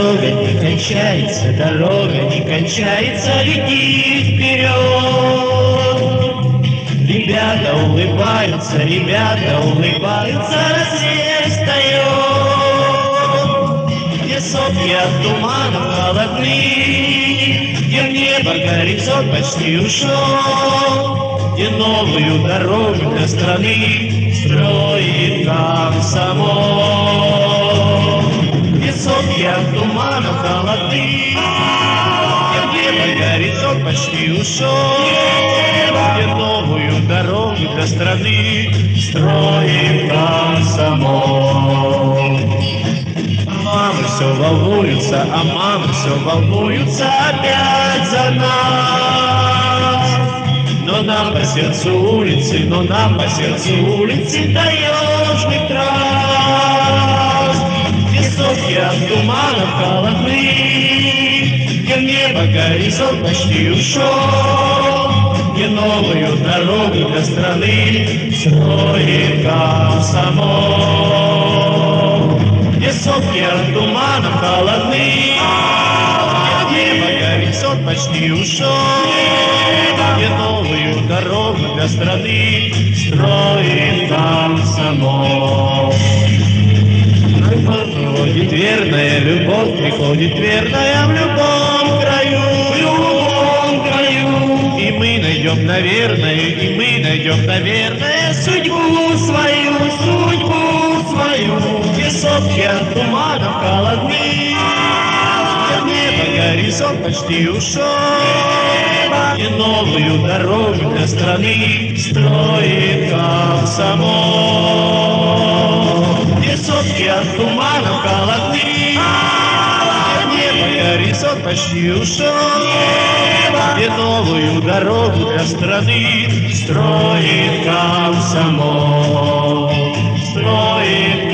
Дорога не кончается, дорога не кончается, лети вперед. Ребята улыбаются, рассвет встает. Где сопки от туманов холодны, где в небо горизонт почти ушел, где новую дорогу для страны строит комсомол. Где сопки от туманов холодны, где в небо горизонт почти ушел, где новую дорогу для страны строит комсомол. Мамы все волнуются опять за нас. Но нам по сердцу улицы таежных трасс. Где сопки от туманов холодны, где в небо горизонт почти ушел, где новую дорогу для страны строит комсомол. Где сопки от туманов холодны, где в небо горизонт почти ушел, где новую дорогу для страны строит комсомол. Приходит верная любовь, приходит верная в любом краю, И мы найдем, наверное, судьбу свою. Где сопки от туманов холодны, где в небо горизонт почти ушел, где новую дорогу для страны строит комсомол. Где сопки от туманов холодны, где в небо горизонт почти ушел, где новую дорогу для страны строит комсомол. Строит